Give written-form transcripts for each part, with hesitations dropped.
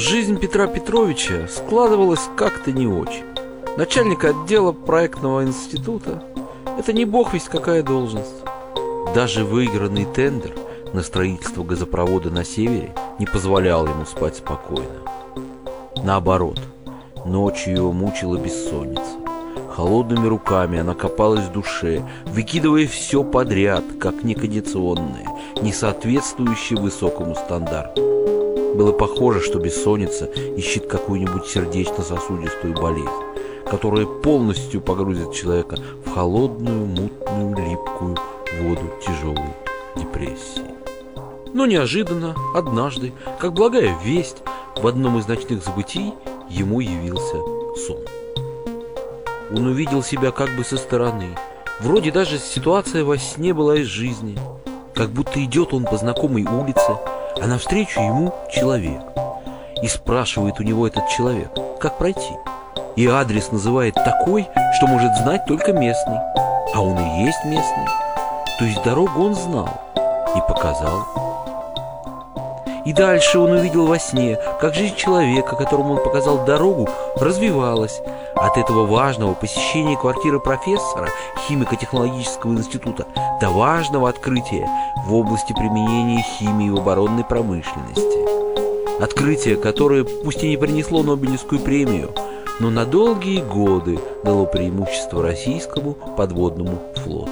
Жизнь Петра Петровича складывалась как-то не очень. Начальник отдела проектного института – это не бог весть какая должность. Даже выигранный тендер на строительство газопровода на севере не позволял ему спать спокойно. Наоборот, ночью его мучила бессонница. Холодными руками она копалась в душе, выкидывая все подряд, как некондиционное, не соответствующее высокому стандарту. Было похоже, что бессонница ищет какую-нибудь сердечно-сосудистую болезнь, которая полностью погрузит человека в холодную, мутную, липкую воду тяжелой депрессии. Но неожиданно, однажды, как благая весть, в одном из ночных забытий ему явился сон. Он увидел себя как бы со стороны. Вроде даже ситуация во сне была из жизни. Как будто идет он по знакомой улице, а навстречу ему человек. И спрашивает у него этот человек, как пройти. И адрес называет такой, что может знать только местный. А он и есть местный. То есть дорогу он знал и показал. И дальше он увидел во сне, как жизнь человека, которому он показал дорогу, развивалась. От этого важного посещения квартиры профессора химико-технологического института до важного открытия в области применения химии в оборонной промышленности. Открытие, которое пусть и не принесло Нобелевскую премию, но на долгие годы дало преимущество российскому подводному флоту.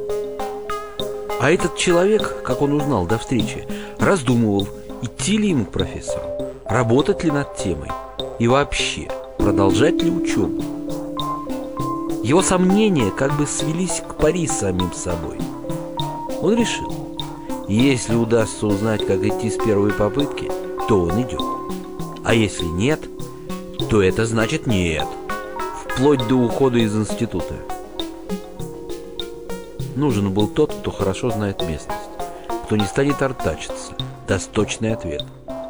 А этот человек, как он узнал до встречи, раздумывал, идти ли ему к профессору, работать ли над темой и вообще продолжать ли учебу. Его сомнения как бы свелись к пари с самим собой. Он решил, если удастся узнать, как идти с первой попытки, то он идет. А если нет, то это значит нет, вплоть до ухода из института. Нужен был тот, кто хорошо знает местность, кто не станет артачиться, даст точный ответ.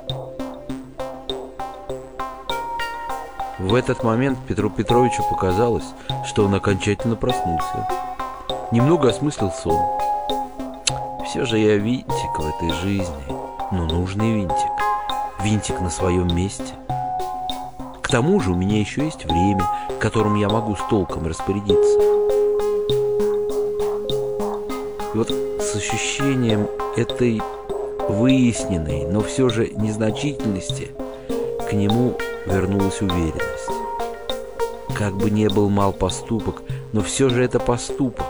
В этот момент Петру Петровичу показалось, что он окончательно проснулся. Немного осмыслил сон. Все же я винтик в этой жизни, но нужный винтик. Винтик на своем месте. К тому же у меня еще есть время, которым я могу с толком распорядиться. И вот с ощущением этой выясненной, но все же незначительности к нему вернулась уверенность. Как бы ни был мал поступок, но все же это поступок.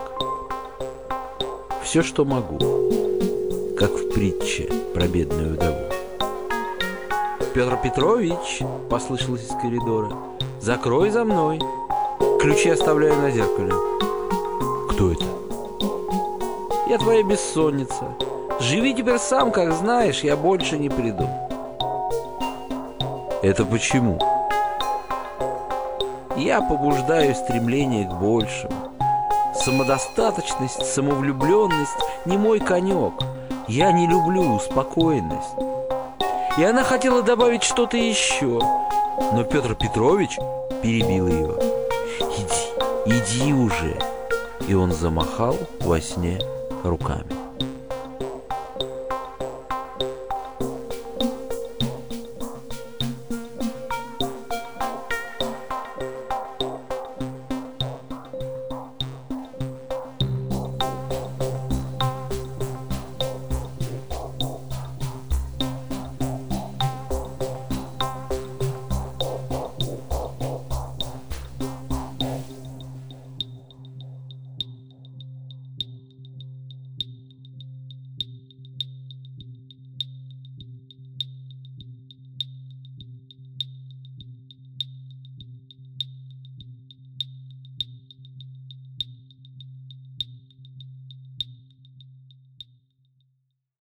Все, что могу, как в притче про бедную вдову. «Петр Петрович!» — послышалось из коридора. «Закрой за мной! Ключи оставляю на зеркале». «Кто это?» «Я твоя бессонница. Живи теперь сам, как знаешь, я больше не приду». «Это почему?» «Я побуждаю стремление к большему. Самодостаточность, самовлюбленность не мой конек. Я не люблю спокойность». И она хотела добавить что-то еще, но Петр Петрович перебил его. «Иди уже!» И он замахал во сне руками.